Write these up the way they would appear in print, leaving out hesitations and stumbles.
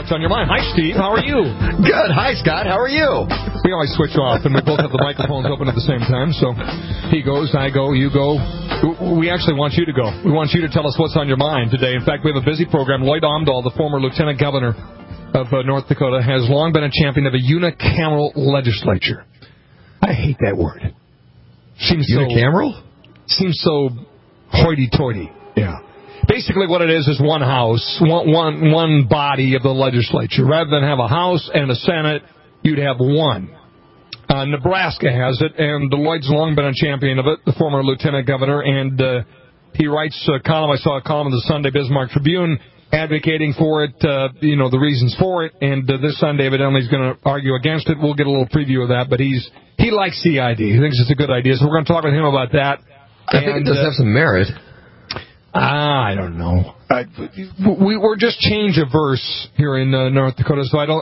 What's on Your Mind. Hi, Steve. How are you? Good. Hi, Scott. How are you? We always switch off, and we both have the microphones open at the same time. So he goes, I go, you go. We actually want you to go. We want you to tell us what's on your mind today. In fact, we have a busy program. Lloyd Omdahl, the former lieutenant governor of North Dakota, has long been a champion of a unicameral legislature. I hate that word. Unicameral? Seems so hoity-toity. Yeah. Basically what it is one house, one body of the legislature. Rather than have a House and a Senate, you'd have one. Nebraska has it, and Lloyd's long been a champion of it, the former lieutenant governor, and he writes a column. I saw a column in the Sunday Bismarck Tribune advocating for it, the reasons for it, and this Sunday evidently he's going to argue against it. We'll get a little preview of that, but he likes CID. He thinks it's a good idea, so we're going to talk with him about that. I think it does have some merit. I don't know. We're just change averse here in North Dakota, so I don't,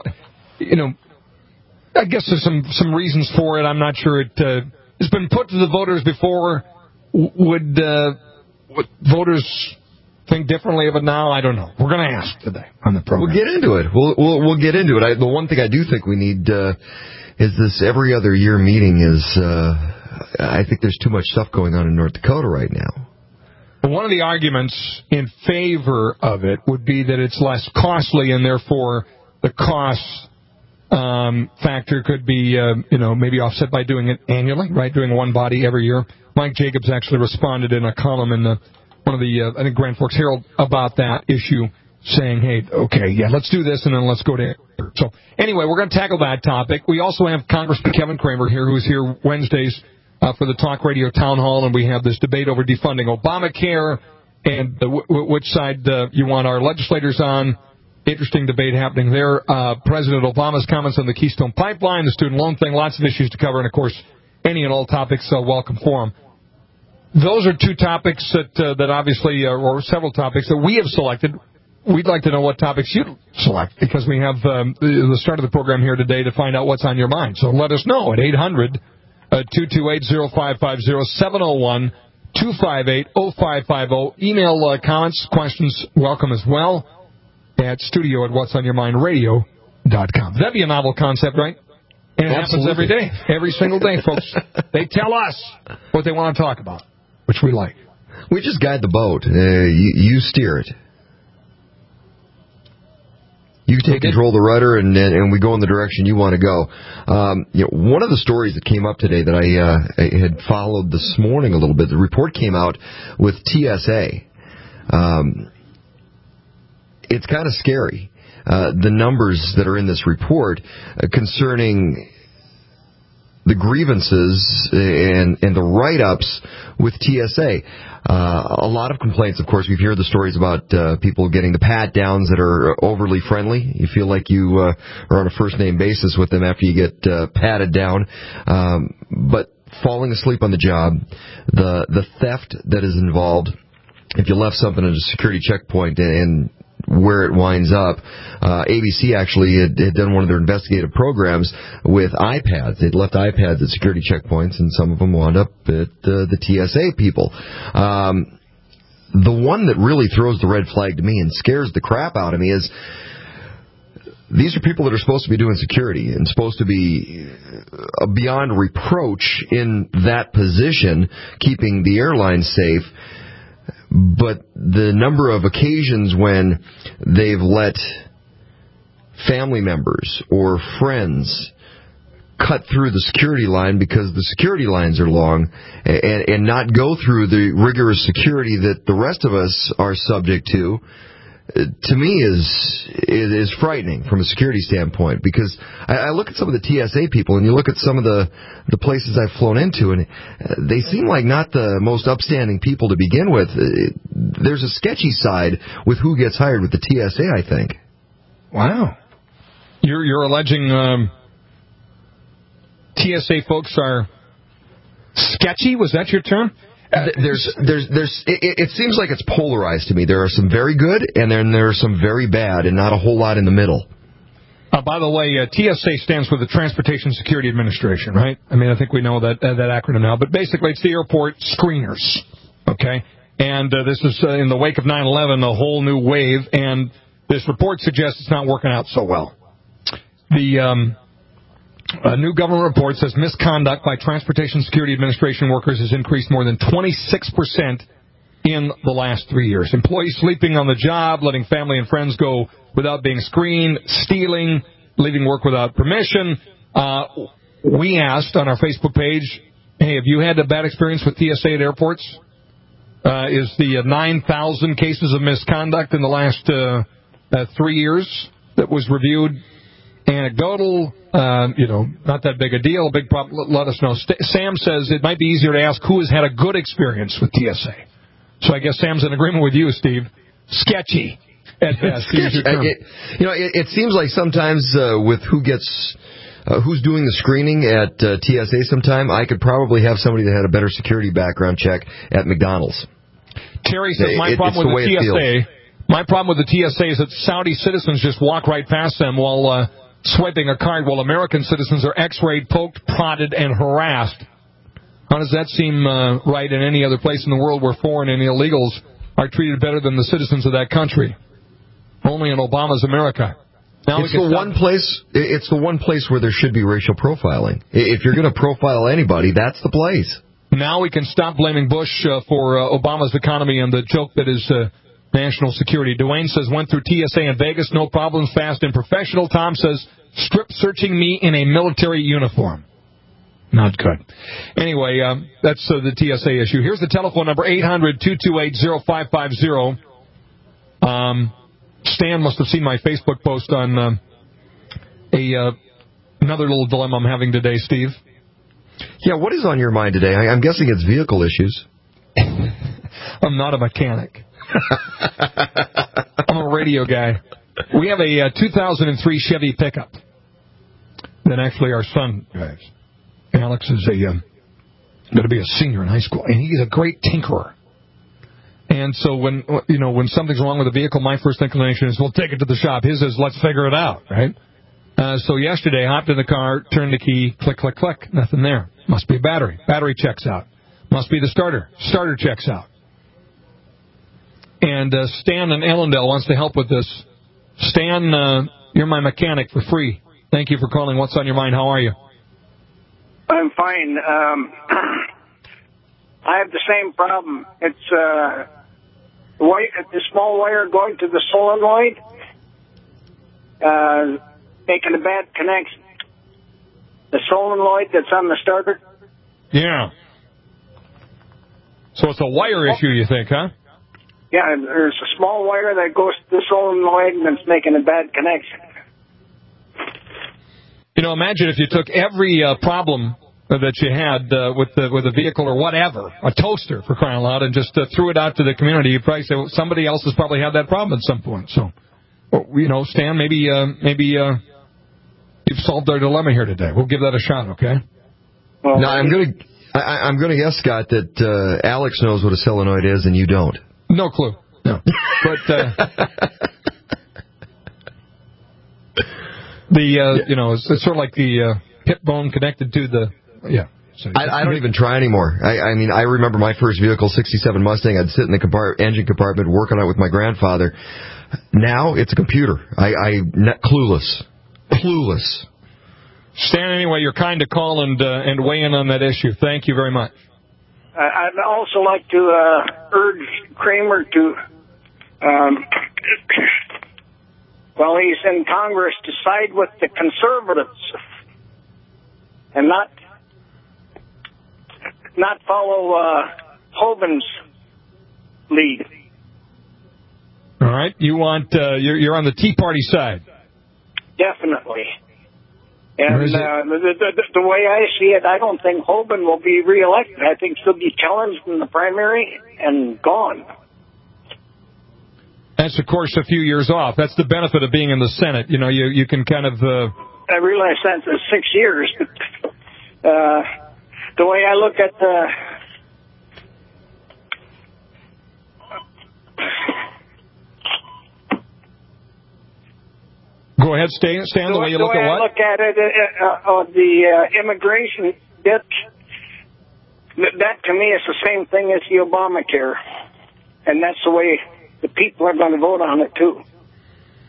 I guess there's some reasons for it. I'm not sure it's been put to the voters before. Would voters think differently of it now? I don't know. We're going to ask today on the program. We'll get into it. We'll get into it. The one thing I do think we need is this every other year meeting is, I think there's too much stuff going on in North Dakota right now. One of the arguments in favor of it would be that it's less costly, and therefore the cost factor could be, maybe offset by doing it annually, right? Doing one body every year. Mike Jacobs actually responded in a column in one of the, I think, Grand Forks Herald about that issue, saying, hey, okay, yeah, let's do this, and then let's go to it. So, anyway, we're going to tackle that topic. We also have Congressman Kevin Cramer here, who's here Wednesdays for the Talk Radio Town Hall, and we have this debate over defunding Obamacare and which side you want our legislators on. Interesting debate happening there. President Obama's comments on the Keystone Pipeline, the student loan thing, lots of issues to cover, and, of course, any and all topics welcome for them. Those are two topics that obviously, or several topics that we have selected. We'd like to know what topics you select, because we have the start of the program here today to find out what's on your mind. So let us know at 800-228-0550, 701-258-0550. Email comments, questions, welcome as well at studio@whatsonyourmindradio.com. That'd be a novel concept, right? And it happens every day, every single day, folks. They tell us what they want to talk about, which we like. We just guide the boat. You steer it. You take control of the rudder, and we go in the direction you want to go. One of the stories that came up today that I had followed this morning a little bit, the report came out with TSA. It's kind of scary, the numbers that are in this report concerning the grievances and the write-ups with TSA. A lot of complaints, of course. We've heard the stories about people getting the pat-downs that are overly friendly. You feel like you are on a first-name basis with them after you get patted down. But falling asleep on the job, the theft that is involved, if you left something at a security checkpoint and where it winds up. ABC actually had done one of their investigative programs with iPads. They'd left iPads at security checkpoints, and some of them wound up at the TSA people. The one that really throws the red flag to me and scares the crap out of me is these are people that are supposed to be doing security and supposed to be beyond reproach in that position, keeping the airline safe. But the number of occasions when they've let family members or friends cut through the security line because the security lines are long and not go through the rigorous security that the rest of us are subject to me is frightening from a security standpoint, because I look at some of the TSA people and you look at some of the places I've flown into, and they seem like not the most upstanding people to begin with. There's a sketchy side with who gets hired with the TSA, I think. Wow. You're alleging TSA folks are sketchy? Was that your term? It seems like it's polarized to me. There are some very good, and then there are some very bad, and not a whole lot in the middle. By the way, TSA stands for the Transportation Security Administration, right? I mean, I think we know that acronym now. But basically, it's the airport screeners, okay? And this is in the wake of 9/11, a whole new wave. And this report suggests it's not working out so well. The a new government report says misconduct by Transportation Security Administration workers has increased more than 26% in the last 3 years. Employees sleeping on the job, letting family and friends go without being screened, stealing, leaving work without permission. We asked on our Facebook page, hey, have you had a bad experience with TSA at airports? Is the 9,000 cases of misconduct in the last 3 years that was reviewed anecdotal? Not that big a deal, big problem. Let us know. Sam says it might be easier to ask who has had a good experience with TSA. So I guess Sam's in agreement with you, Steve. Sketchy at best. It seems like sometimes with who's doing the screening at TSA sometime, I could probably have somebody that had a better security background check at McDonald's. Terry says my problem with the TSA is that Saudi citizens just walk right past them while swiping a card, while American citizens are x-rayed, poked, prodded, and harassed. How does that seem right in any other place in the world where foreign and illegals are treated better than the citizens of that country? Only in Obama's America. Now it's the one place where there should be racial profiling. If you're going to profile anybody, that's the place. Now we can stop blaming Bush for Obama's economy and the joke that is national security. Dwayne says, went through TSA in Vegas, no problems, fast and professional. Tom says, strip searching me in a military uniform. Not good. Anyway, that's the TSA issue. Here's the telephone number, 800-228-0550. Stan must have seen my Facebook post on another little dilemma I'm having today, Steve. Yeah, what is on your mind today? I'm guessing it's vehicle issues. I'm not a mechanic. I'm a radio guy. We have a 2003 Chevy pickup that actually our son drives. Alex is going to be a senior in high school, and he's a great tinkerer. And so when something's wrong with the vehicle, my first inclination is, we'll take it to the shop. His is, let's figure it out, right? So yesterday, hopped in the car, turned the key, click, click, click, nothing there. Must be a battery. Battery checks out. Must be the starter. Starter checks out. And Stan in Ellendale wants to help with this. Stan, you're my mechanic for free. Thank you for calling. What's on your mind? How are you? I'm fine. I have the same problem. It's the small wire going to the solenoid, making a bad connection. The solenoid that's on the starter. Yeah. So it's a wire issue, you think, huh? Yeah, there's a small wire that goes to the solenoid and it's making a bad connection. Imagine if you took every problem that you had with a vehicle or whatever, a toaster for crying out loud, and just threw it out to the community. You'd probably say, well, somebody else has probably had that problem at some point. So, Stan, maybe you've solved our dilemma here today. We'll give that a shot, okay? Well, no, I'm going to guess, Scott, that Alex knows what a solenoid is and you don't. No clue. No. But it's sort of like the hip bone connected to the So I don't even try anymore. I mean, I remember my first vehicle, 67 Mustang. I'd sit in the engine compartment working on it with my grandfather. Now it's a computer. Clueless. Stan, anyway, you're kind to call and weigh in on that issue. Thank you very much. I'd also like to urge Kramer to, while he's in Congress, to side with the conservatives and not follow Hogan's lead. All right, you want you're on the Tea Party side. Definitely. And the way I see it, I don't think Hogan will be reelected. I think he'll be challenged in the primary and gone. That's, of course, a few years off. That's the benefit of being in the Senate. You can kind of... I realize that's 6 years, but the way I look at the... Go ahead, Stan. The way you look at what? I look at it, the immigration debt, that to me is the same thing as the Obamacare. And that's the way the people are going to vote on it, too.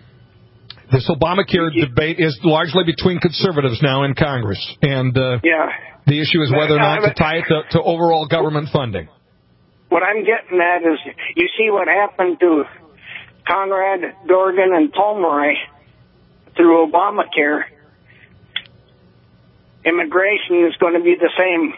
This Obamacare debate is largely between conservatives now in Congress, and the issue is whether or not to tie it to overall government funding. What I'm getting at is, you see what happened to Conrad, Dorgan, and Pomeroy through Obamacare. Immigration is going to be the same,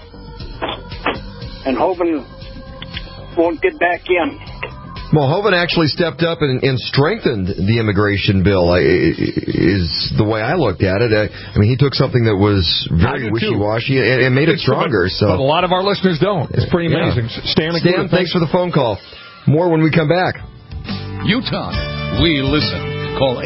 and Hoeven won't get back in. Well, Hoeven actually stepped up and strengthened the immigration bill, is the way I looked at it. I mean, he took something that was very wishy-washy and made it stronger. But a lot of our listeners don't. It's pretty amazing. Stan, thanks for the phone call. More when we come back. You talk, we listen. Call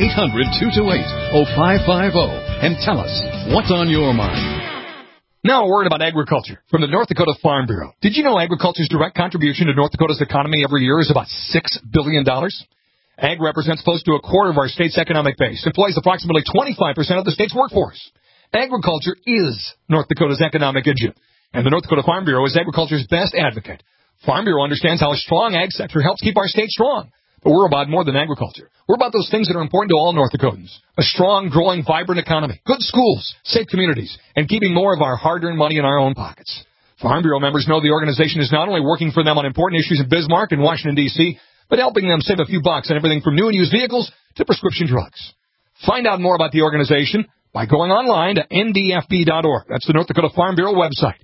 800-228-0550 and tell us what's on your mind. Now a word about agriculture from the North Dakota Farm Bureau. Did you know agriculture's direct contribution to North Dakota's economy every year is about $6 billion? Ag represents close to a quarter of our state's economic base, employs approximately 25% of the state's workforce. Agriculture is North Dakota's economic engine, and the North Dakota Farm Bureau is agriculture's best advocate. Farm Bureau understands how a strong ag sector helps keep our state strong. But we're about more than agriculture. We're about those things that are important to all North Dakotans. A strong, growing, vibrant economy, good schools, safe communities, and keeping more of our hard-earned money in our own pockets. Farm Bureau members know the organization is not only working for them on important issues in Bismarck and Washington, D.C., but helping them save a few bucks on everything from new and used vehicles to prescription drugs. Find out more about the organization by going online to ndfb.org. That's the North Dakota Farm Bureau website,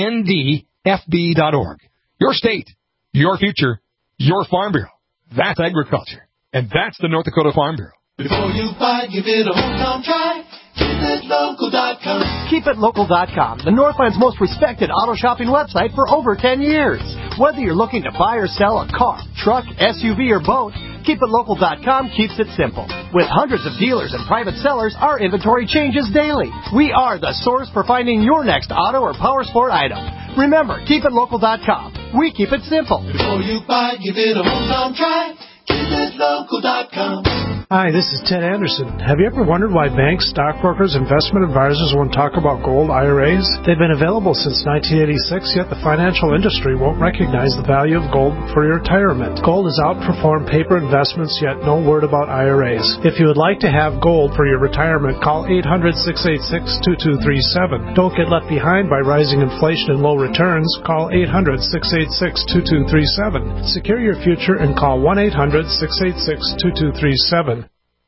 ndfb.org. Your state, your future, your Farm Bureau. That's agriculture. And that's the North Dakota Farm Bureau. Before you buy, give it a hometown try. KeepItLocal.com. KeepItLocal.com, the Northland's most respected auto shopping website for over 10 years. Whether you're looking to buy or sell a car, truck, SUV, or boat, KeepItLocal.com keeps it simple. With hundreds of dealers and private sellers, our inventory changes daily. We are the source for finding your next auto or power sport item. Remember, KeepItLocal.com. We keep it simple. Before you buy, give it a hometown try. KeepItLocal.com. Hi, this is Ted Anderson. Have you ever wondered why banks, stockbrokers, investment advisors won't talk about gold IRAs? They've been available since 1986, yet the financial industry won't recognize the value of gold for your retirement. Gold has outperformed paper investments, yet no word about IRAs. If you would like to have gold for your retirement, call 800-686-2237. Don't get left behind by rising inflation and low returns. Call 800-686-2237. Secure your future and call 1-800-686-2237.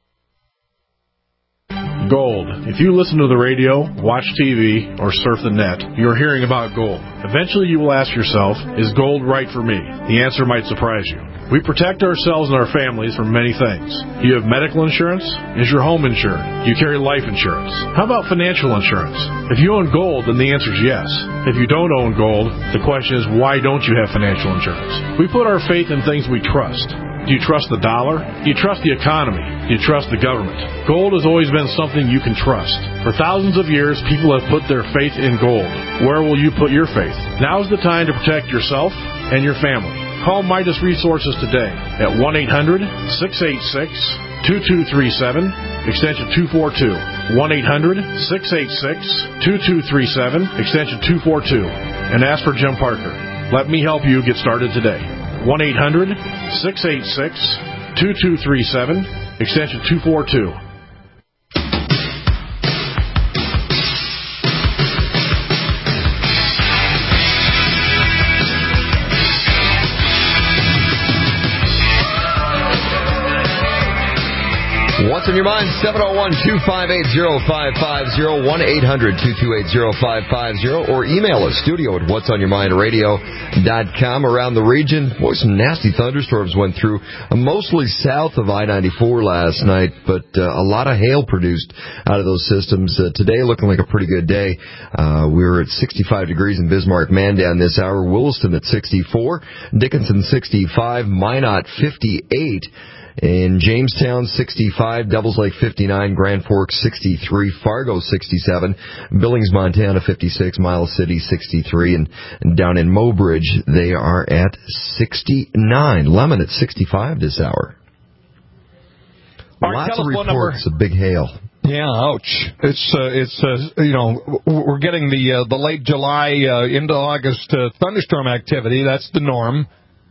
Gold. If you listen to the radio, watch TV, or surf the net, you're hearing about gold. Eventually you will ask yourself, is gold right for me? The answer might surprise you. We protect ourselves and our families from many things. Do you have medical insurance? Is your home insured? Do you carry life insurance? How about financial insurance? If you own gold, then the answer is yes. If you don't own gold, the question is, why don't you have financial insurance? We put our faith in things we trust. Do you trust the dollar? Do you trust the economy? Do you trust the government? Gold has always been something you can trust. For thousands of years, people have put their faith in gold. Where will you put your faith? Now is the time to protect yourself and your family. Call Midas Resources today at 1-800-686-2237, extension 242. 1-800-686-2237, extension 242. And ask for Jim Parker. Let me help you get started today. 1-800-686-2237, extension 242. What's on your mind? 701-258-0550, 1-800-228-0550, or email us, studio@whatsonyourmindradio.com. Around the region, boy, some nasty thunderstorms went through, mostly south of I-94 last night, but a lot of hail produced out of those systems. Today looking like a pretty good day. We're at 65 degrees in Bismarck, Mandan this hour, Williston at 64, Dickinson 65, Minot 58, in Jamestown, 65, Devils Lake, 59, Grand Forks, 63, Fargo, 67, Billings, Montana, 56, Miles City, 63, and down in Mobridge, they are at 69. Lemon at 65 this hour. Lots of reports of big hail. Yeah, ouch. It's we're getting the late July into August thunderstorm activity. That's the norm.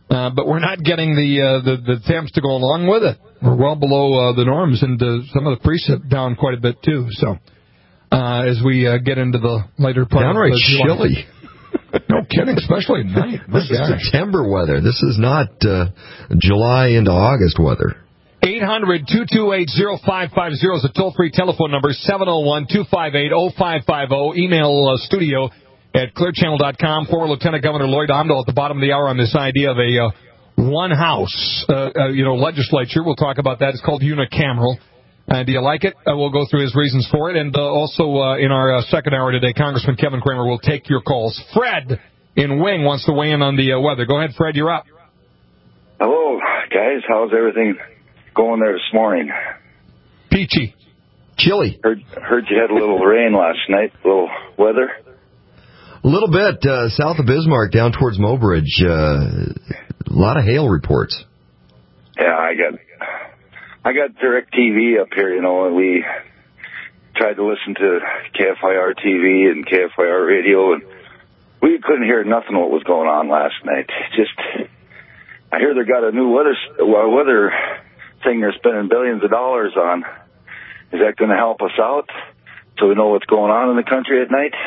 but we're not getting the temps to go along with it. We're well below the norms, and some of the precip down quite a bit too. So as we get into the later part, downright chilly. No kidding, especially at night. This is September weather. This is not July into August weather. 800-228-0550 is the toll-free telephone number, 701-258-0550. Email studio at clearchannel.com. Former Lieutenant Governor Lloyd Amdahl at the bottom of the hour on this idea of a one-house legislature. We'll talk about that. It's called unicameral. Do you like it? We'll go through his reasons for it. And also in our second hour today, Congressman Kevin Cramer will take your calls. Fred in Wing wants to weigh in on the weather. Go ahead, Fred. You're up. Hello, guys. How's everything going there this morning? Peachy. Chilly. Heard you had a little rain last night, a little weather. A little bit south of Bismarck, down towards Mobridge. A lot of hail reports. Yeah, I got DirecTV up here, and we tried to listen to KFIR TV and KFIR radio, and we couldn't hear nothing what was going on last night. I hear they got a new weather thing they're spending billions of dollars on. Is that going to help us out so we know what's going on in the country at night?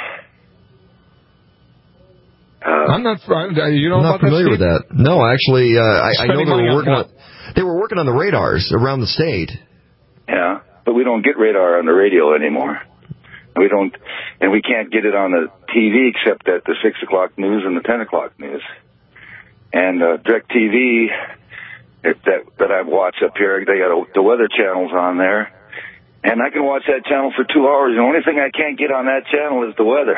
I'm not familiar with that. No, actually, I know they were working on the radars around the state. Yeah, but we don't get radar on the radio anymore. We can't get it on the TV except at the 6 o'clock news and the 10 o'clock news. And DirecTV that I watch up here, they got the weather channels on there, and I can watch that channel for 2 hours. The only thing I can't get on that channel is the weather.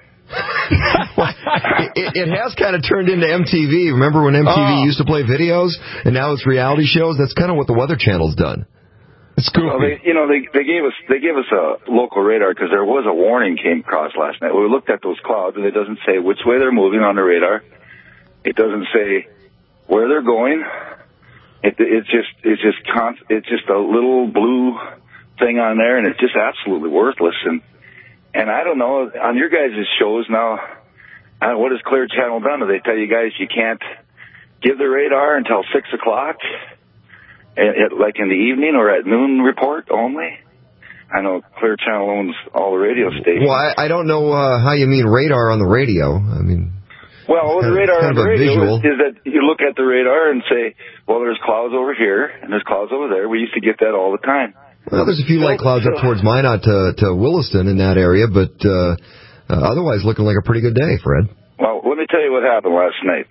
It has kind of turned into MTV. Remember when MTV used to play videos, and now it's reality shows? That's kind of what the Weather Channel's done. It's cool. Well, they gave us a local radar because there was a warning came across last night. We looked at those clouds, and it doesn't say which way they're moving on the radar. It doesn't say where they're going. It's just a little blue thing on there, and it's just absolutely worthless. And I don't know, on your guys' shows now, what has Clear Channel done? Do they tell you guys you can't give the radar until 6 o'clock, like in the evening or at noon report only? I know Clear Channel owns all the radio stations. Well, I don't know how you mean radar on the radio. I mean... Well, the radar on the radio is that you look at the radar and say, well, there's clouds over here and there's clouds over there. We used to get that all the time. Well, there's a few light clouds up towards Minot to Williston in that area, but otherwise looking like a pretty good day, Fred. Well, let me tell you what happened last night.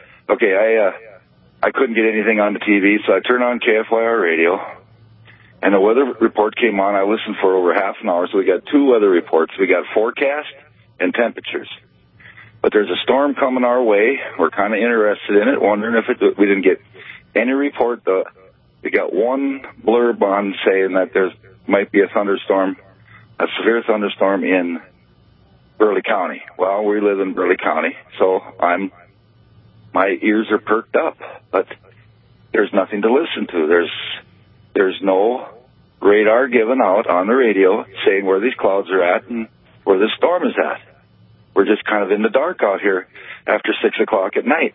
I couldn't get anything on the TV, so I turned on KFIR radio, and the weather report came on. I listened for over half an hour, so we got 2 weather reports. We got forecast and temperatures. But there's a storm coming our way. We're kind of interested in it, wondering if we didn't get any report. We got one blurb on saying that there might be a severe thunderstorm in Burleigh County. Well, we live in Burleigh County, so my ears are perked up, but there's nothing to listen to. There's no radar given out on the radio saying where these clouds are at and where the storm is at. We're just kind of in the dark out here after 6 o'clock at night.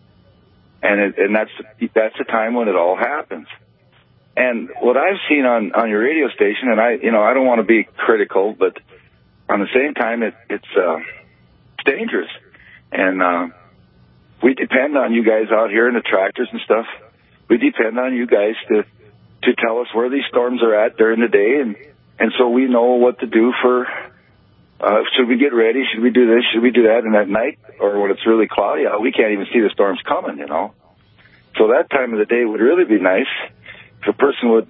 And that's the time when it all happens. And what I've seen on your radio station, and I don't want to be critical, but on the same time, it's dangerous. And we depend on you guys out here in the tractors and stuff. We depend on you guys to tell us where these storms are at during the day, and so we know what to do for. Should we get ready? Should we do this? Should we do that? And at night, or when it's really cloudy out, we can't even see the storms coming, So that time of the day would really be nice if a person would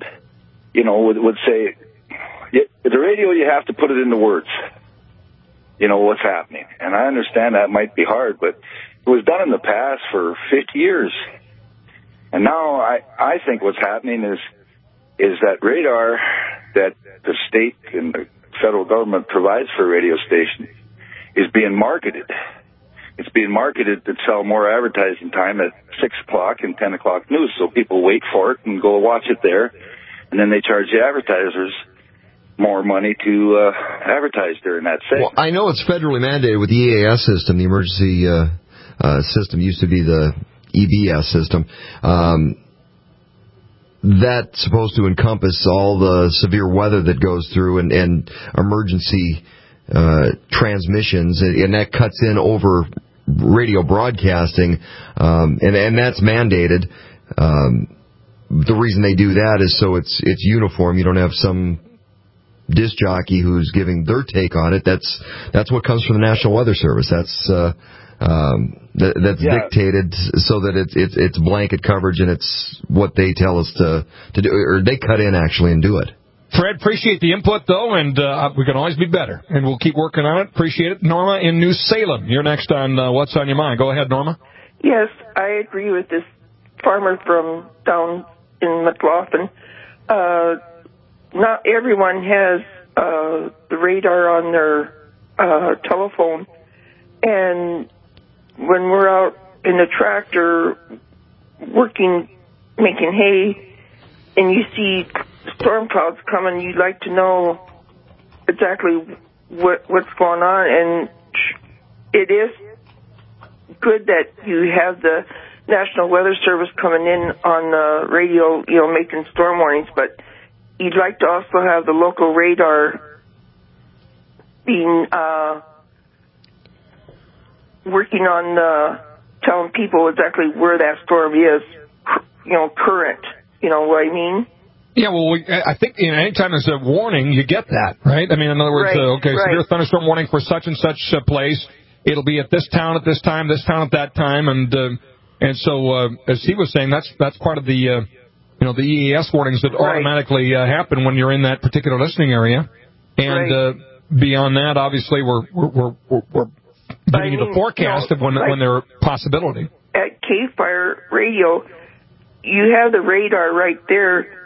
say, the radio, you have to put it into words, what's happening. And I understand that might be hard, but it was done in the past for 50 years. And now I think what's happening is that radar that the state and the federal government provides for radio stations is being marketed. It's being marketed to sell more advertising time at 6 o'clock and 10 o'clock news, so people wait for it and go watch it there, and then they charge the advertisers more money to advertise during that segment. Well, I know it's federally mandated with the EAS system. The emergency system used to be the EBS system. That's supposed to encompass all the severe weather that goes through and emergency transmissions, and that cuts in over radio broadcasting, and that's mandated. The reason they do that is so it's uniform. You don't have some disc jockey who's giving their take on it. That's what comes from the National Weather Service. That's dictated so that it's blanket coverage, and it's what they tell us to do, or they cut in actually and do it. Fred, appreciate the input, though, and we can always be better, and we'll keep working on it. Appreciate it. Norma in New Salem, you're next on What's on Your Mind. Go ahead, Norma. Yes, I agree with this farmer from down in McLaughlin. Not everyone has the radar on their telephone, and when we're out in the tractor working, making hay, and you see storm clouds coming, you'd like to know exactly what's going on. And it is good that you have the National Weather Service coming in on the radio, making storm warnings, but you'd like to also have the local radar being working on telling people exactly where that storm is, current. You know what I mean? Yeah, well, I think anytime there's a warning, you get that, right? I mean, in other words, severe thunderstorm warning for such and such a place. It'll be at this town at this time, this town at that time, and so as he was saying, that's part of the the EES warnings that automatically happen when you're in that particular listening area, and beyond that, obviously, we're giving you the forecast of when there are possibility. At K-Fire Radio, you have the radar right there.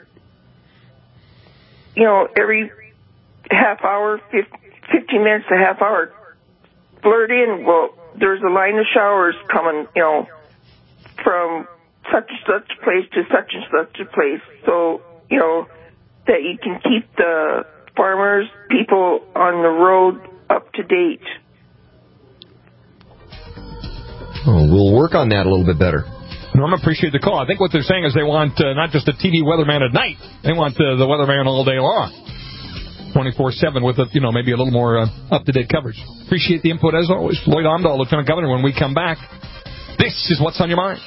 Every half hour, 15 minutes to half hour, blurt in, well, there's a line of showers coming, from such and such place to such and such a place. So, that you can keep the farmers, people on the road up to date. Oh, we'll work on that a little bit better. Norm, appreciate the call. I think what they're saying is they want not just a TV weatherman at night. They want the weatherman all day long, 24/7 with maybe a little more up-to-date coverage. Appreciate the input as always. Lloyd Omdahl, Lieutenant Governor. When we come back, this is What's on Your Mind.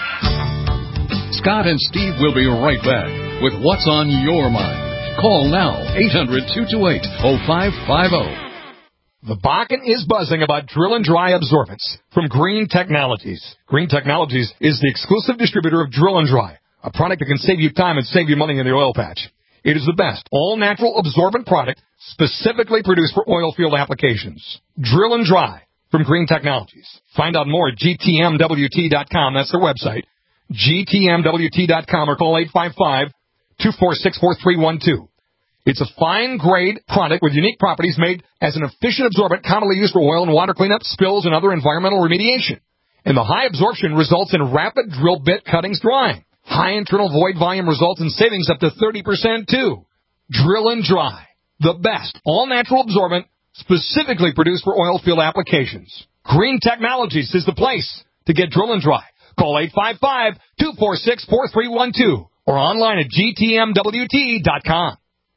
Scott and Steve will be right back with What's on Your Mind. Call now, 800-228-0550. The Bakken is buzzing about drill and dry absorbents from Green Technologies. Green Technologies is the exclusive distributor of Drill and Dry, a product that can save you time and save you money in the oil patch. It is the best all-natural absorbent product specifically produced for oil field applications. Drill and Dry from Green Technologies. Find out more at gtmwt.com. That's their website. gtmwt.com or call 855-246-4312. It's a fine-grade product with unique properties made as an efficient absorbent commonly used for oil and water cleanup, spills, and other environmental remediation. And the high absorption results in rapid drill bit cuttings drying. High internal void volume results in savings up to 30% too. Drill and Dry, the best all-natural absorbent specifically produced for oil field applications. Green Technologies is the place to get Drill and Dry. Call 855-246-4312 or online at gtmwt.com.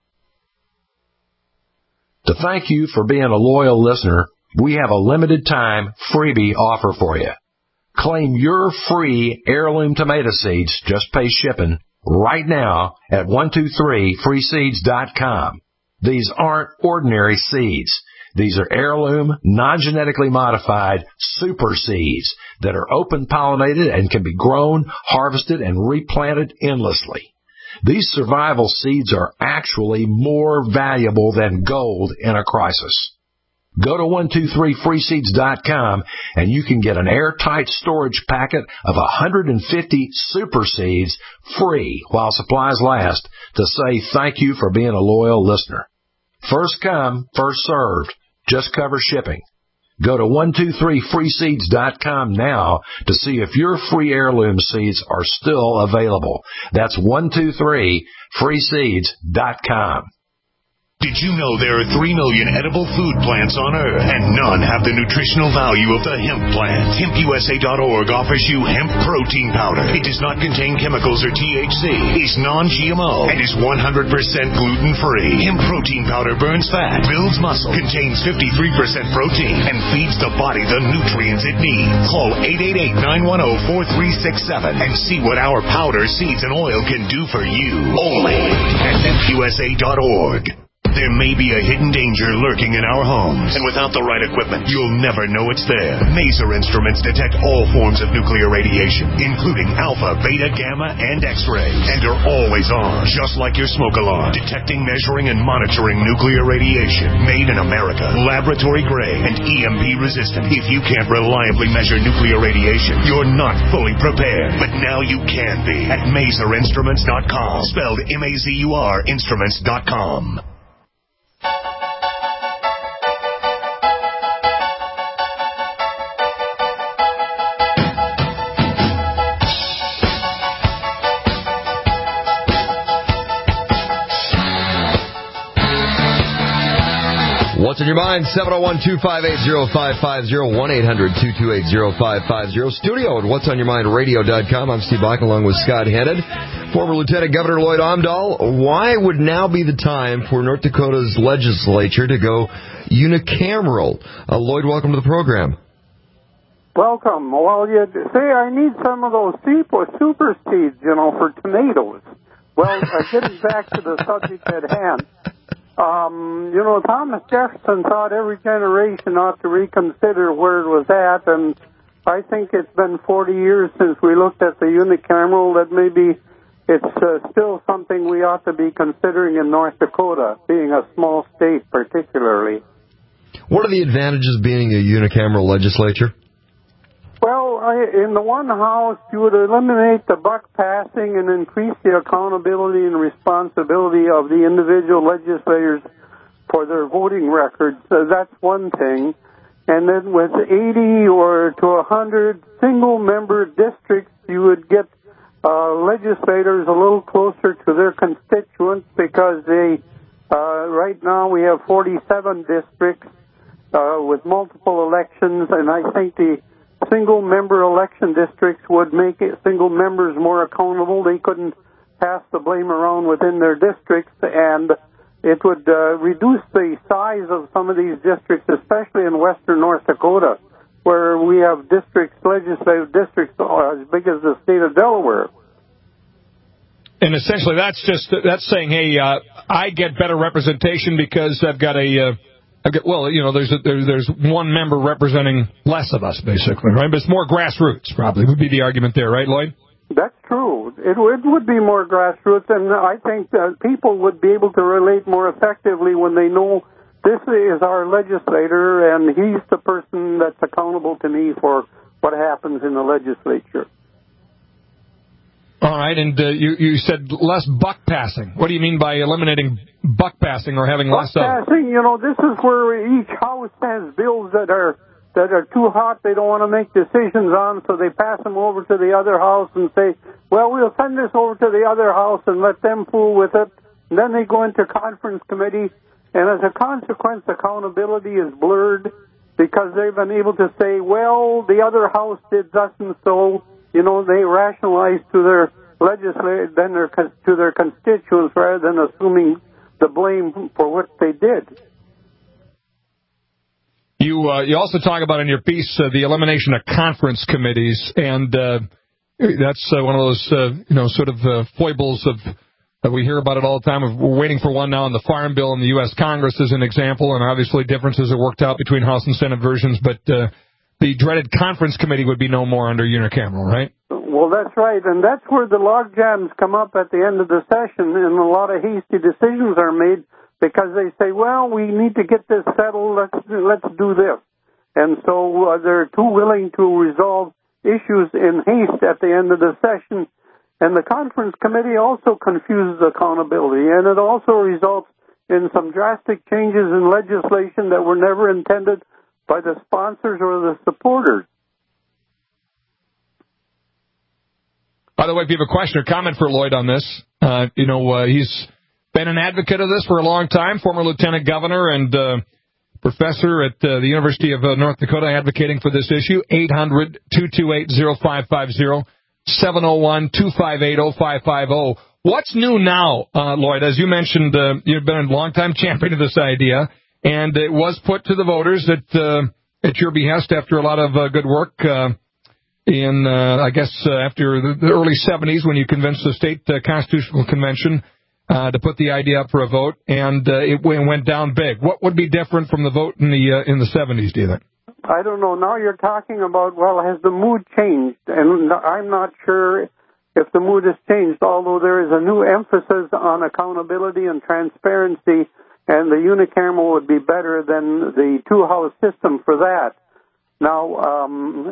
To thank you for being a loyal listener, we have a limited time freebie offer for you. Claim your free heirloom tomato seeds, just pay shipping, right now at 123freeseeds.com. These aren't ordinary seeds. These are heirloom, non-genetically modified super seeds that are open pollinated and can be grown, harvested, and replanted endlessly. These survival seeds are actually more valuable than gold in a crisis. Go to 123freeseeds.com and you can get an airtight storage packet of 150 super seeds free while supplies last to say thank you for being a loyal listener. First come, first served. Just cover shipping. Go to 123freeseeds.com now to see if your free heirloom seeds are still available. That's 123freeseeds.com. Did you know there are 3 million edible food plants on Earth, and none have the nutritional value of the hemp plant? HempUSA.org offers you hemp protein powder. It does not contain chemicals or THC, is non-GMO, and is 100% gluten-free. Hemp protein powder burns fat, builds muscle, contains 53% protein, and feeds the body the nutrients it needs. Call 888-910-4367 and see what our powder, seeds, and oil can do for you. Only at HempUSA.org. There may be a hidden danger lurking in our homes, and without the right equipment, you'll never know it's there. Maser instruments detect all forms of nuclear radiation, including alpha, beta, gamma, and X-ray, and are always on, just like your smoke alarm, detecting, measuring, and monitoring nuclear radiation. Made in America, laboratory grade, and EMP resistant. If you can't reliably measure nuclear radiation, you're not fully prepared. But now you can be at MaserInstruments.com, spelled M-A-Z-U-R Instruments.com. What's in your mind? 701-258-0550, 1-800-228-0550. Studio at whatsonyourmindradio.com. I'm Steve Bach along with Scott Hennard. Former Lieutenant Governor Lloyd Omdahl. Why would now be the time for North Dakota's legislature to go unicameral? Lloyd, welcome to the program. Welcome. Well, you say I need some of those super seeds, for tomatoes. Well, getting back to the subject at hand. Thomas Jefferson thought every generation ought to reconsider where it was at, and I think it's been 40 years since we looked at the unicameral, that maybe it's still something we ought to be considering in North Dakota, being a small state particularly. What are the advantages of being a unicameral legislature? Well, in the one house, you would eliminate the buck passing and increase the accountability and responsibility of the individual legislators for their voting records. That's one thing. And then with 80 or to 100 single-member districts, you would get legislators a little closer to their constituents, because right now we have 47 districts with multiple elections, and I think the single-member election districts would make single members more accountable. They couldn't pass the blame around within their districts, and it would reduce the size of some of these districts, especially in western North Dakota, where we have legislative districts as big as the state of Delaware. And essentially that's saying, hey, I get better representation because I've got there's one member representing less of us, basically, right? But it's more grassroots, probably, would be the argument there, right, Lloyd? That's true. It would be more grassroots, and I think that people would be able to relate more effectively when they know this is our legislator, and he's the person that's accountable to me for what happens in the legislature. All right, and you said less buck passing. What do you mean by eliminating buck passing or having less of? Buck passing, this is where each house has bills that are too hot, they don't want to make decisions on, so they pass them over to the other house and say, well, we'll send this over to the other house and let them fool with it. And then they go into conference committee, and as a consequence, accountability is blurred, because they've been able to say, well, the other house did thus and so. They rationalize to their to their constituents rather than assuming the blame for what they did. You also talk about in your piece the elimination of conference committees, and that's one of those foibles of we hear about it all the time. We're waiting for one now in the Farm Bill in the U.S. Congress as an example, and obviously differences are worked out between House and Senate versions, but the dreaded conference committee would be no more under unicameral, right? Well, that's right, and that's where the log jams come up at the end of the session, and a lot of hasty decisions are made because they say, well, we need to get this settled, let's do this. And so they're too willing to resolve issues in haste at the end of the session, and the conference committee also confuses accountability, and it also results in some drastic changes in legislation that were never intended by the sponsors or the supporters. By the way, if you have a question or comment for Lloyd on this, he's been an advocate of this for a long time, former lieutenant governor and professor at the University of North Dakota, advocating for this issue. 800-228-0550, 701-258-0550. What's new now, Lloyd? As you mentioned, you've been a long-time champion of this idea, and it was put to the voters at your behest after a lot of good work after the early 70s when you convinced the state constitutional convention to put the idea up for a vote, and it went down big. What would be different from the vote in the 70s, do you think? I don't know. Now you're talking about, well, has the mood changed? And I'm not sure if the mood has changed, although there is a new emphasis on accountability and transparency, and the unicameral would be better than the two-house system for that. Now,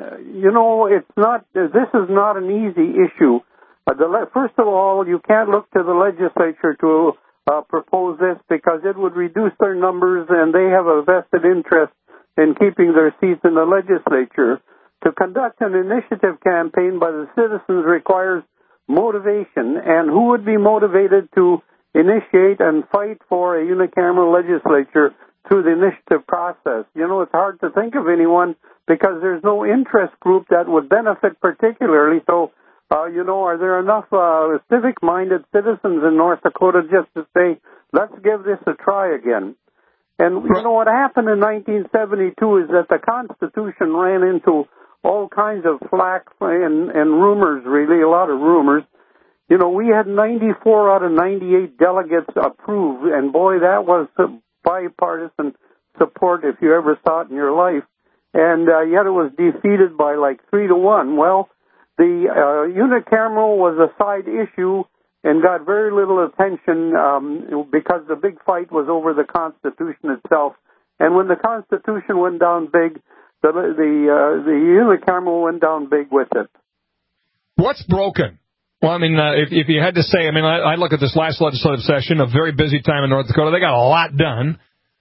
this is not an easy issue. First of all, you can't look to the legislature to propose this because it would reduce their numbers, and they have a vested interest in keeping their seats in the legislature. To conduct an initiative campaign by the citizens requires motivation, and who would be motivated to initiate and fight for a unicameral legislature through the initiative process? It's hard to think of anyone because there's no interest group that would benefit particularly. So, are there enough civic-minded citizens in North Dakota just to say, let's give this a try again? And, what happened in 1972 is that the Constitution ran into all kinds of flack and rumors, really, a lot of rumors. We had 94 out of 98 delegates approve, and boy, that was bipartisan support if you ever saw it in your life. And yet it was defeated by like 3-1. Well, the unicameral was a side issue and got very little attention because the big fight was over the Constitution itself. And when the Constitution went down big, the unicameral went down big with it. What's broken? Well, I mean, if you had to say, I look at this last legislative session, a very busy time in North Dakota. They got a lot done.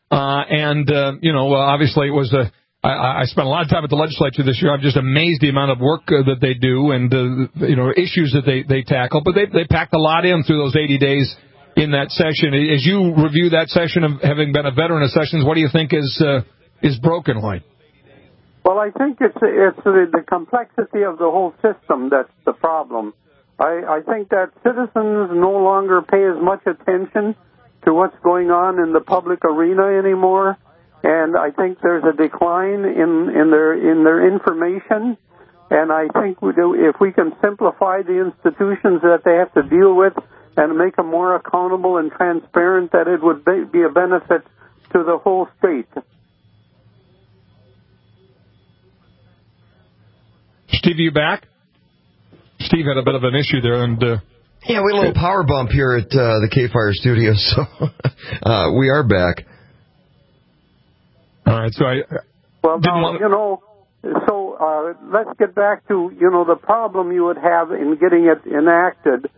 Obviously it was I spent a lot of time at the legislature this year. I'm just amazed the amount of work that they do and, issues that they tackle. But they packed a lot in through those 80 days in that session. As you review that session of having been a veteran of sessions, what do you think is broken, Lloyd? Well, I think it's the complexity of the whole system that's the problem. I think that citizens no longer pay as much attention to what's going on in the public arena anymore. And I think there's a decline in their information. And I think if we can simplify the institutions that they have to deal with and make them more accountable and transparent, that it would be a benefit to the whole state. Steve, are you back? Steve had a bit of an issue there, and we had a little power bump here at the K-Fire studio, so we are back. All right, so let's get back to, the problem you would have in getting it enacted.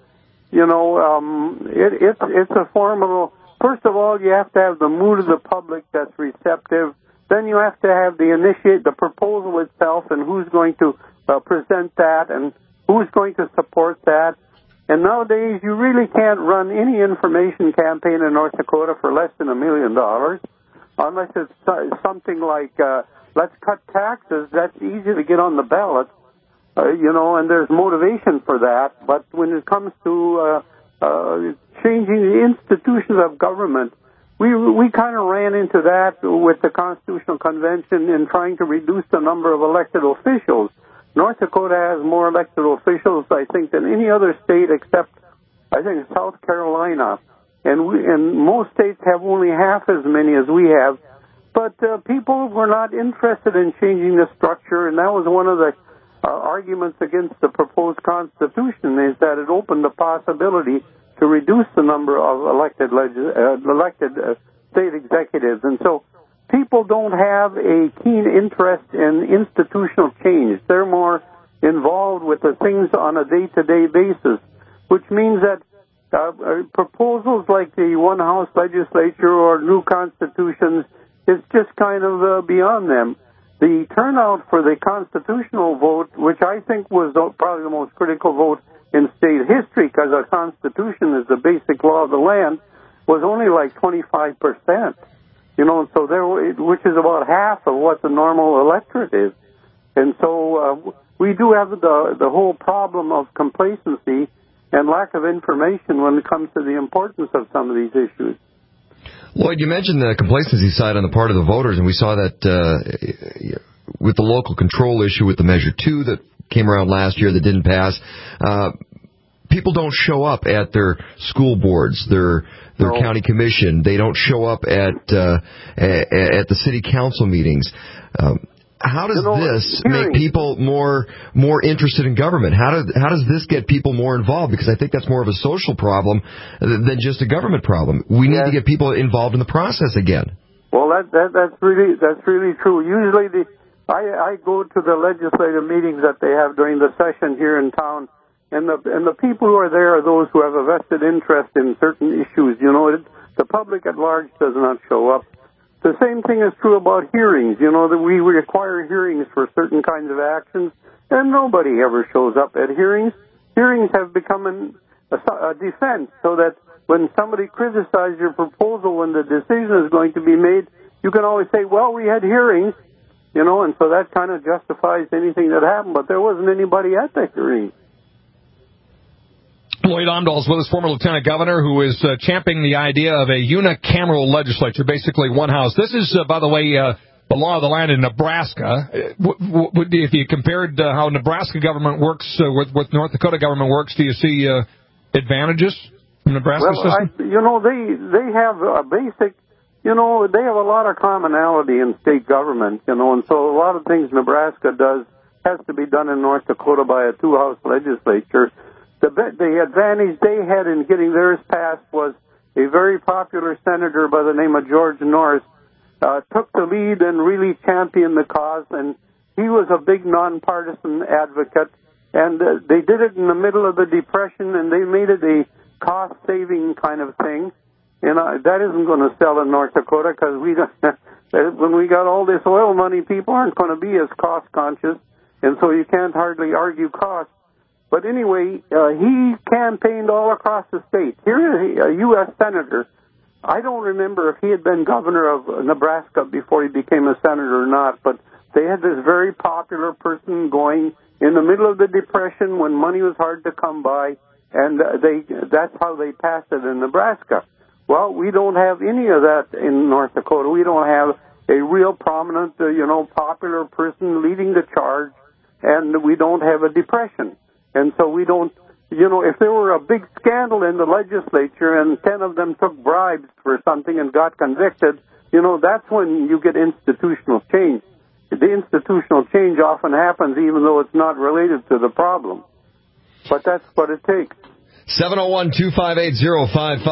It's a formidable. First of all, you have to have the mood of the public that's receptive. Then you have to have the proposal itself and who's going to present that and who's going to support that. And nowadays, you really can't run any information campaign in North Dakota for less than $1 million. Unless it's something like, let's cut taxes. That's easy to get on the ballot, and there's motivation for that. But when it comes to changing the institutions of government, we kind of ran into that with the Constitutional Convention in trying to reduce the number of elected officials. North Dakota has more elected officials, I think, than any other state except, I think, South Carolina. And most states have only half as many as we have. But people were not interested in changing the structure, and that was one of the arguments against the proposed Constitution, is that it opened the possibility to reduce the number of elected state executives. And so people don't have a keen interest in institutional change. They're more involved with the things on a day-to-day basis, which means that proposals like the one-house legislature or new constitutions is just kind of beyond them. The turnout for the constitutional vote, which I think was probably the most critical vote in state history because our Constitution is the basic law of the land, was only like 25%. You know, so which is about half of what the normal electorate is. And so we do have the whole problem of complacency and lack of information when it comes to the importance of some of these issues. Lloyd, you mentioned the complacency side on the part of the voters, and we saw that with the local control issue with the Measure 2 that came around last year that didn't pass. People don't show up at their school boards, their county commission. They don't show up at the city council meetings. How does this make people more interested in government? How does this get people more involved? Because I think that's more of a social problem than just a government problem. We need to get people involved in the process again. Well, that's really true. Usually, I go to the legislative meetings that they have during the session here in town, and the people who are there are those who have a vested interest in certain issues. You know, the public at large does not show up. The same thing is true about hearings. You know, that we require hearings for certain kinds of actions, and nobody ever shows up at hearings. Hearings have become a defense, so that when somebody criticizes your proposal when the decision is going to be made, you can always say, well, we had hearings, you know, and so that kind of justifies anything that happened, but there wasn't anybody at the hearing. Lloyd Omdahl is with us, former lieutenant governor, who is championing the idea of a unicameral legislature, basically one house. This is, by the way, the law of the land in Nebraska. If you compared how Nebraska government works with North Dakota government works, do you see advantages from Nebraska system? They have a basic, they have a lot of commonality in state government, and so a lot of things Nebraska does has to be done in North Dakota by a two-house legislature. The advantage they had in getting theirs passed was a very popular senator by the name of George Norris took the lead and really championed the cause, and he was a big nonpartisan advocate, and they did it in the middle of the Depression, and they made it a cost-saving kind of thing. And that isn't going to sell in North Dakota because when we got all this oil money, people aren't going to be as cost-conscious, and so you can't hardly argue cost. But anyway, he campaigned all across the state. Here is a U.S. senator. I don't remember if he had been governor of Nebraska before he became a senator or not, but they had this very popular person going in the middle of the Depression when money was hard to come by, and that's how they passed it in Nebraska. Well, we don't have any of that in North Dakota. We don't have a real prominent, popular person leading the charge, and we don't have a depression. And so we don't, if there were a big scandal in the legislature and 10 of them took bribes for something and got convicted, that's when you get institutional change. The institutional change often happens even though it's not related to the problem. But that's what it takes. 701-258-0550,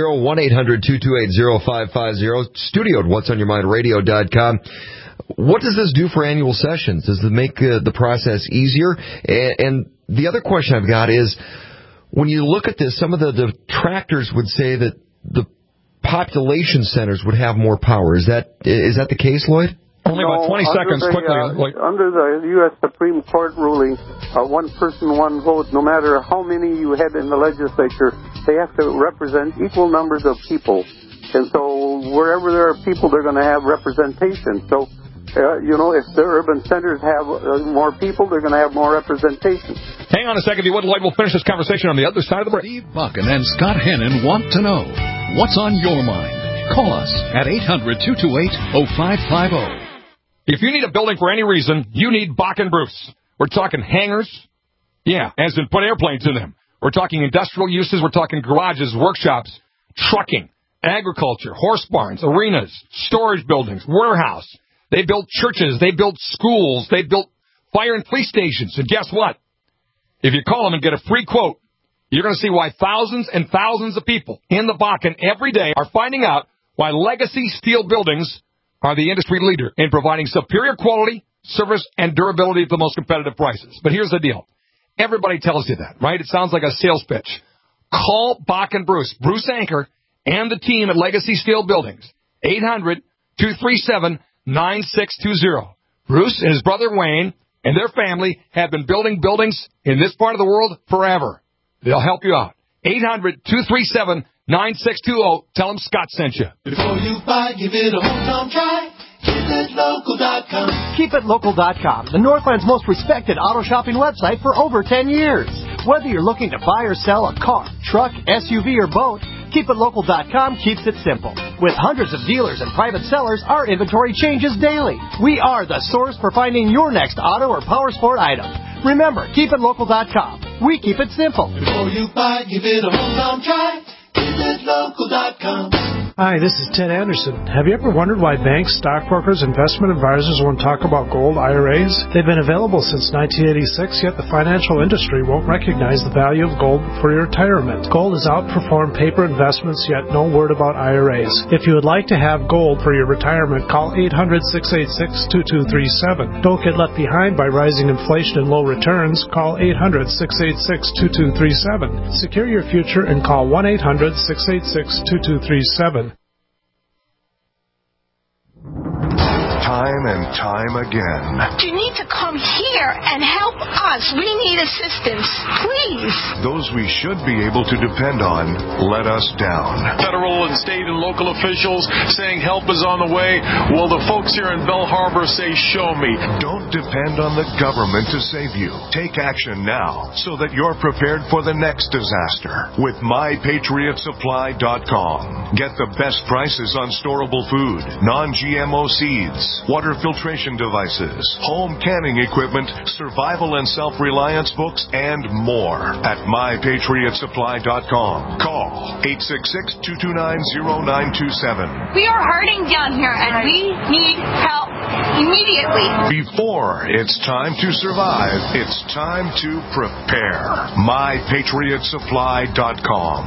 1-800-228-0550, studio at whatsonyourmindradio.com. What does this do for annual sessions? Does it make the process easier? And the other question I've got is, when you look at this, some of the detractors would say that the population centers would have more power. Is that the case, Lloyd? Only about 20 seconds, quickly. Under the U.S. Supreme Court ruling, one person, one vote, no matter how many you had in the legislature, they have to represent equal numbers of people. And so wherever there are people, they're going to have representation. So, if the urban centers have more people, they're going to have more representation. Hang on a second, if you would, Lloyd. We'll finish this conversation on the other side of the break. Steve Buchan and Scott Hennon want to know what's on your mind. Call us at 800-228-0550. If you need a building for any reason, you need Bach & Bruce. We're talking hangars. Yeah, as in put airplanes in them. We're talking industrial uses. We're talking garages, workshops, trucking, agriculture, horse barns, arenas, storage buildings, warehouse. They built churches. They built schools. They built fire and police stations. And guess what? If you call them and get a free quote, you're going to see why thousands and thousands of people in the Bakken every day are finding out why Legacy Steel Buildings are the industry leader in providing superior quality, service, and durability at the most competitive prices. But here's the deal. Everybody tells you that, right? It sounds like a sales pitch. Call Bach & Bruce, Bruce Anchor, and the team at Legacy Steel Buildings. 800-237-9620. Bruce and his brother Wayne and their family have been building buildings in this part of the world forever. They'll help you out. 9620. Tell them Scott sent you. Before you buy, give it a hometown try. KeepItLocal.com. KeepItLocal.com, the Northland's most respected auto shopping website for over 10 years. Whether you're looking to buy or sell a car, truck, SUV, or boat, KeepItLocal.com keeps it simple. With hundreds of dealers and private sellers, our inventory changes daily. We are the source for finding your next auto or power sport item. Remember, KeepItLocal.com. We keep it simple. Before you buy, give it a hometown try. KeepItLocal.com. Hi, this is Ted Anderson. Have you ever wondered why banks, stockbrokers, investment advisors won't talk about gold IRAs? They've been available since 1986, yet the financial industry won't recognize the value of gold for your retirement. Gold has outperformed paper investments, yet no word about IRAs. If you would like to have gold for your retirement, call 800-686-2237. Don't get left behind by rising inflation and low returns. Call 800-686-2237. Secure your future and call 1-800-686-2237. Time and time again. You need to come here and help us. We need assistance, please. Those we should be able to depend on let us down. Federal and state and local officials saying help is on the way. Well, the folks here in Belle Harbor say, show me. Don't depend on the government to save you. Take action now so that you're prepared for the next disaster with MyPatriotSupply.com. Get the best prices on storable food, non-GMO seeds, water filtration devices, home canning equipment, survival and self-reliance books, and more at MyPatriotSupply.com. Call 866-229-0927. We are hurting down here, and we need help immediately. Before it's time to survive, it's time to prepare. MyPatriotSupply.com.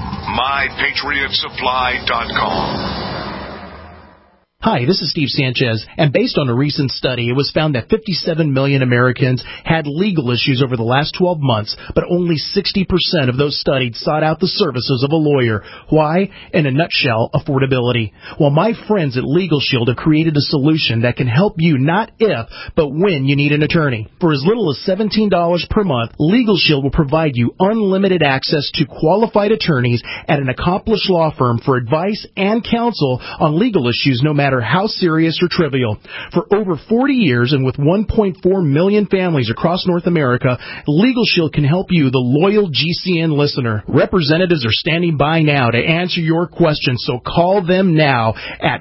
MyPatriotSupply.com. Hi, this is Steve Sanchez, and based on a recent study, it was found that 57 million Americans had legal issues over the last 12 months, but only 60% of those studied sought out the services of a lawyer. Why? In a nutshell, affordability. Well, my friends at Legal Shield have created a solution that can help you not if, but when you need an attorney. For as little as $17 per month, Legal Shield will provide you unlimited access to qualified attorneys at an accomplished law firm for advice and counsel on legal issues, no matter how serious or trivial. For over 40 years and with 1.4 million families across North America, Legal Shield can help you, the loyal GCN listener. Representatives are standing by now to answer your questions, so call them now at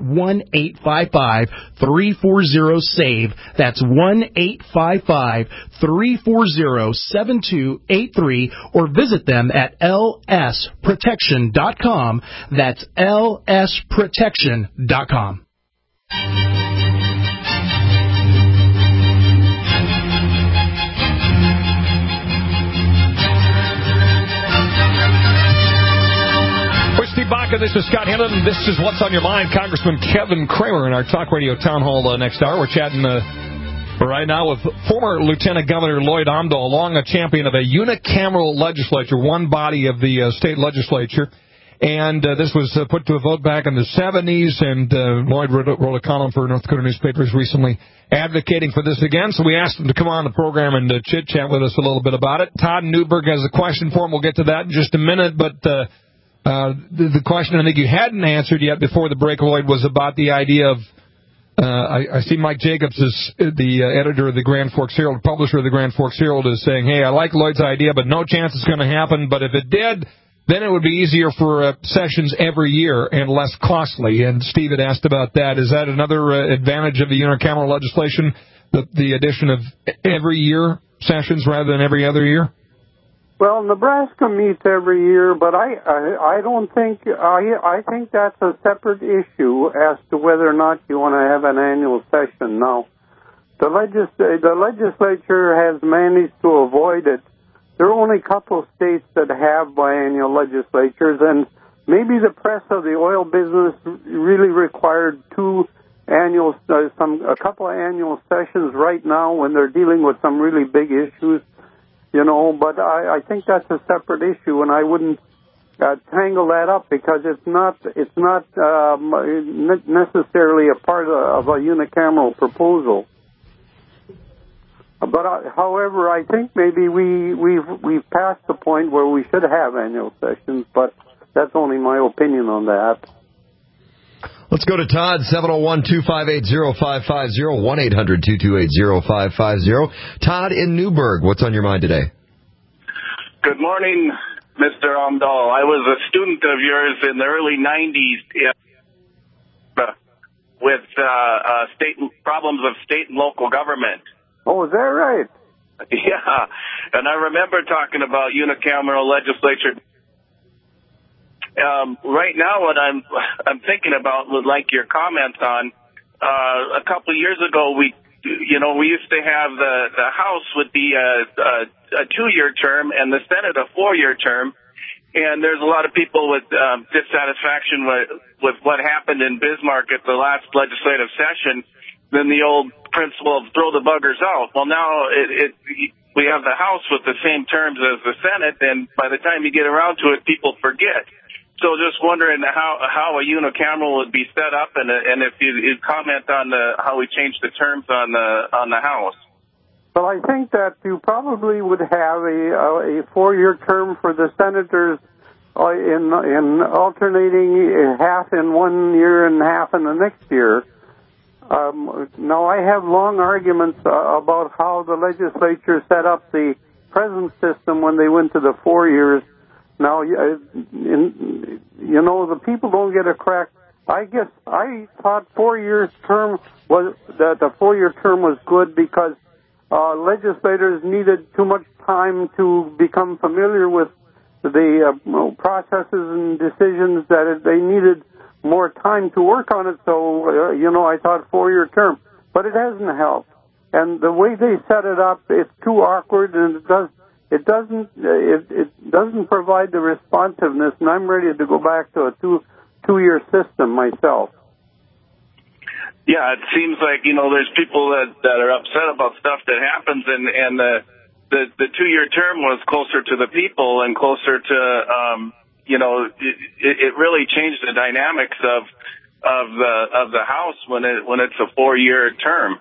1-855-340-SAVE. That's 1-855-340-7283, or visit them at lsprotection.com. That's lsprotection.com. Steve Baca, this is Scott Hennon. This is What's on Your Mind. Congressman Kevin Kramer in our Talk Radio Town Hall next hour. We're chatting right now with former Lieutenant Governor Lloyd Omdahl, long a champion of a unicameral legislature, one body of the state legislature. And this was put to a vote back in the 70s, and Lloyd wrote a column for North Dakota newspapers recently advocating for this again. So we asked him to come on the program and chit-chat with us a little bit about it. Todd Newberg has a question for him. We'll get to that in just a minute, but the question I think you hadn't answered yet before the break, Lloyd, was about the idea of I see Mike Jacobs, is the editor of the Grand Forks Herald, publisher of the Grand Forks Herald, is saying, hey, I like Lloyd's idea, but no chance it's going to happen. But if it did, then it would be easier for sessions every year and less costly. And Steve had asked about that. Is that another advantage of the unicameral legislation, the addition of every year sessions rather than every other year? Well, Nebraska meets every year, but I don't think I think that's a separate issue as to whether or not you want to have an annual session. Now, the legislature has managed to avoid it. There are only a couple of states that have biennial legislatures, and maybe the press of the oil business really required a couple of annual sessions right now when they're dealing with some really big issues. You know, but I think that's a separate issue, and I wouldn't tangle that up because it's not necessarily a part of a unicameral proposal. But however, I think maybe we've passed the point where we should have annual sessions. But That's only my opinion on that. Let's go to Todd, 701-258-0550, 1-800-228-0550. Todd in Newburgh, what's on your mind today? Good morning, Mr. Omdahl. I was a student of yours in the early 90s with problems of state and local government. Oh, is that right? Yeah, and I remember talking about unicameral legislature. Right now, what I'm thinking about would like your comments on. A couple of years ago, we used to have the House would be a 2-year term and the Senate a 4-year term. And there's a lot of people with dissatisfaction with what happened in Bismarck at the last legislative session. Then the old principle of throw the buggers out. Well, now we have the House with the same terms as the Senate, and by the time you get around to it, people forget. So just wondering how a unicameral would be set up, and if you comment on how we change the terms on the House. Well, I think that you probably would have a 4-year term for the senators in alternating half in 1 year and half in the next year. Now, I have long arguments about how the legislature set up the present system when they went to the 4 years. Now, the people don't get a crack. I guess I thought 4 years term was that the 4-year term was good because legislators needed too much time to become familiar with the processes and decisions that they needed more time to work on it. So, I thought 4-year term, but it hasn't helped. And the way they set it up, it's too awkward, and it doesn't provide the responsiveness. And I'm ready to go back to a two-year system myself. Yeah, it seems like, there's people that are upset about stuff that happens, and the 2-year term was closer to the people and closer to, it really changed the dynamics of the House when it's a 4-year term.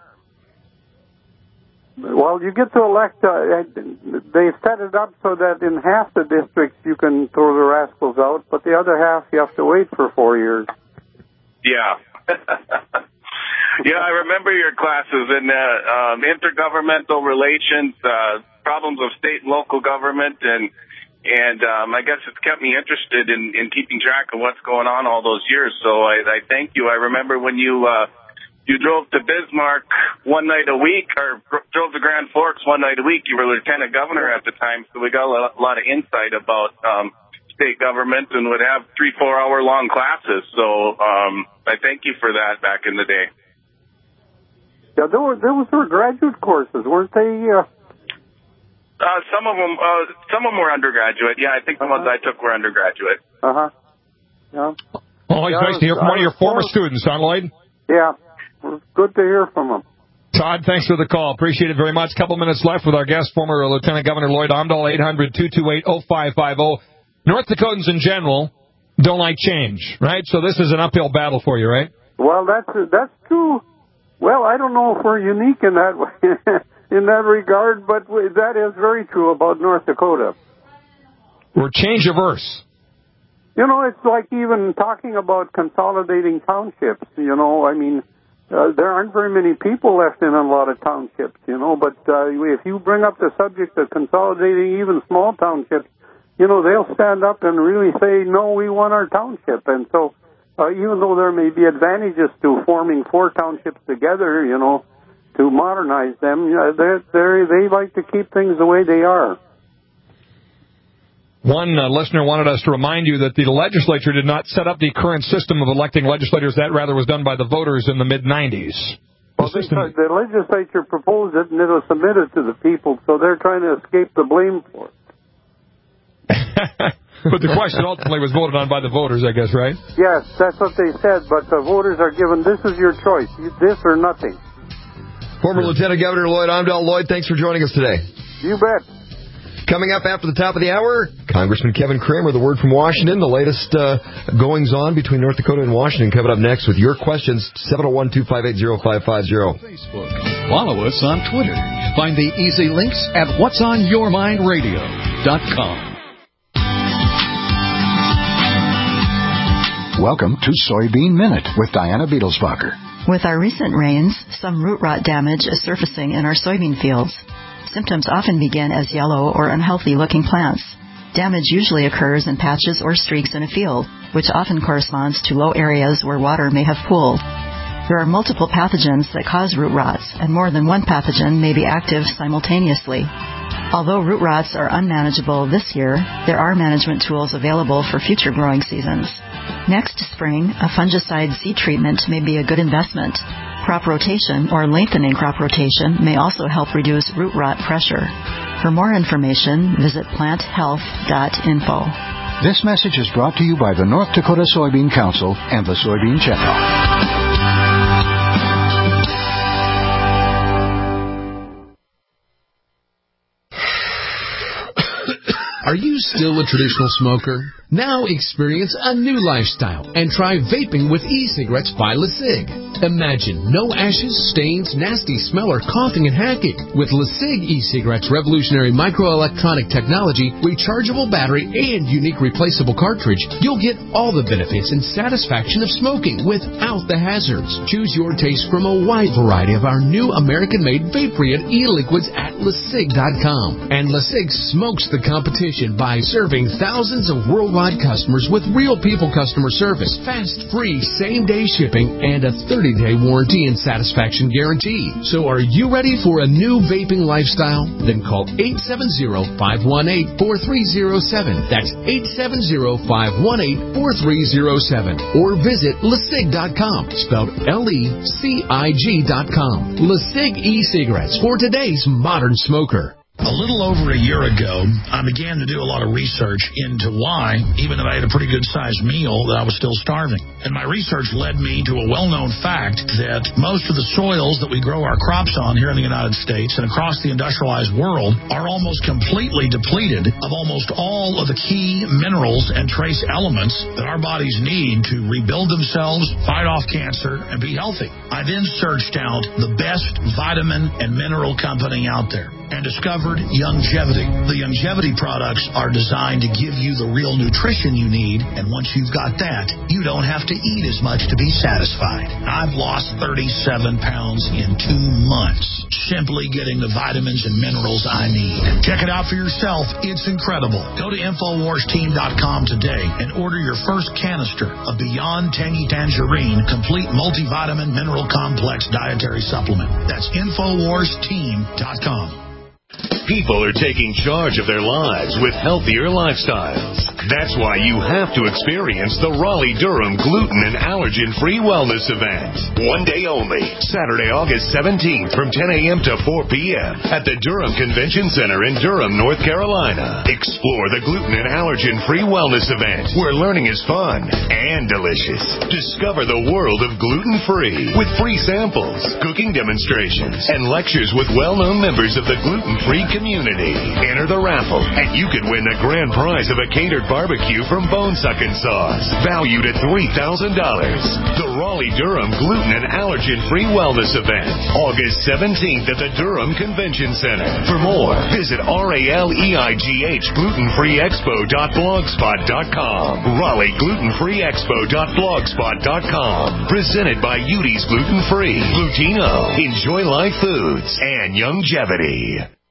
Well, you get to elect, they set it up so that in half the districts you can throw the rascals out, but the other half you have to wait for 4 years. Yeah. Yeah, I remember your classes in intergovernmental relations, problems of state and local government, and I guess it's kept me interested in keeping track of what's going on all those years. So I thank you. I remember when you drove to Bismarck one night a week, or drove to Grand Forks one night a week. You were lieutenant governor at the time, so we got a lot of insight about state government and would have 3-4 hour long classes. So I thank you for that back in the day. Yeah, those were graduate courses, weren't they? Some of them were undergraduate. Yeah, I think the ones I took were undergraduate. Uh-huh. Yeah. Always nice to hear from one of your former students, huh, Lloyd? Yeah. Good to hear from them. Todd, thanks for the call. Appreciate it very much. Couple minutes left with our guest, former Lieutenant Governor Lloyd Omdahl, 800-228-0550. North Dakotans in general don't like change, right? So this is an uphill battle for you, right? Well, that's true. Well, I don't know if we're unique in that way, in that regard, but that is very true about North Dakota. We're change averse. It's like even talking about consolidating townships. There aren't very many people left in a lot of townships, but if you bring up the subject of consolidating even small townships, they'll stand up and really say, no, we want our township. And so even though there may be advantages to forming 4 townships together, to modernize them, they like to keep things the way they are. One listener wanted us to remind you that the legislature did not set up the current system of electing legislators. That rather was done by the voters in the mid-'90s. Well, the legislature proposed it, and it was submitted to the people, so they're trying to escape the blame for it. But the question ultimately was voted on by the voters, I guess, right? Yes, that's what they said, but the voters are given, this is your choice, this or nothing. Former Lieutenant Governor Lloyd Omdahl. Lloyd, thanks for joining us today. You bet. Coming up after the top of the hour, Congressman Kevin Cramer, the word from Washington, the latest goings-on between North Dakota and Washington, coming up next with your questions, 701-258-0550. Facebook. Follow us on Twitter. Find the easy links at whatsonyourmindradio.com. Welcome to Soybean Minute with Diana Beadlesbacher. With our recent rains, some root rot damage is surfacing in our soybean fields. Symptoms often begin as yellow or unhealthy-looking plants. Damage usually occurs in patches or streaks in a field, which often corresponds to low areas where water may have pooled. There are multiple pathogens that cause root rots, and more than one pathogen may be active simultaneously. Although root rots are unmanageable this year, there are management tools available for future growing seasons. Next spring, a fungicide seed treatment may be a good investment. Crop rotation or lengthening crop rotation may also help reduce root rot pressure. For more information, visit planthealth.info. This message is brought to you by the North Dakota Soybean Council and the Soybean Channel. Are you still a traditional smoker? Now experience a new lifestyle and try vaping with e-cigarettes by LeSig. Imagine no ashes, stains, nasty smell, or coughing and hacking. With LeSig e-cigarettes' revolutionary microelectronic technology, rechargeable battery, and unique replaceable cartridge, you'll get all the benefits and satisfaction of smoking without the hazards. Choose your taste from a wide variety of our new American-made vape-free e-liquids at LeSig.com. And LeSig smokes the competition by serving thousands of worldwide customers with real people customer service, fast, free, same-day shipping, and a 30-day warranty and satisfaction guarantee. So are you ready for a new vaping lifestyle? Then call 870-518-4307. That's 870-518-4307. Or visit LeSig.com, spelled LECIG.com. LeSig e-cigarettes for today's modern smoker. A little over a year ago, I began to do a lot of research into why, even though I had a pretty good-sized meal, that I was still starving. And my research led me to a well-known fact that most of the soils that we grow our crops on here in the United States and across the industrialized world are almost completely depleted of almost all of the key minerals and trace elements that our bodies need to rebuild themselves, fight off cancer, and be healthy. I then searched out the best vitamin and mineral company out there and discovered Youngevity. The Youngevity products are designed to give you the real nutrition you need, and once you've got that, you don't have to eat as much to be satisfied. I've lost 37 pounds in 2 months, simply getting the vitamins and minerals I need. Check it out for yourself. It's incredible. Go to InfoWarsTeam.com today and order your first canister of Beyond Tangy Tangerine Complete Multivitamin Mineral Complex Dietary Supplement. That's InfoWarsTeam.com. People are taking charge of their lives with healthier lifestyles. That's why you have to experience the Raleigh-Durham Gluten and Allergen-Free Wellness Event. One day only, Saturday, August 17th from 10 a.m. to 4 p.m. at the Durham Convention Center in Durham, North Carolina. Explore the Gluten and Allergen-Free Wellness Event, where learning is fun and delicious. Discover the world of gluten-free with free samples, cooking demonstrations, and lectures with well-known members of the gluten-free community. Enter the raffle, and you could win the grand prize of a catered barbecue from Bone Suckin' Sauce, valued at $3,000. The Raleigh-Durham Gluten and Allergen-Free Wellness Event, August 17th at the Durham Convention Center. For more, visit RALEIGHBlutenfreeexpo.blogspot.com. RaleighGlutenFreeExpo.blogspot.com. Presented by Udi's Gluten Free, Glutino, Enjoy Life Foods, and Youngevity.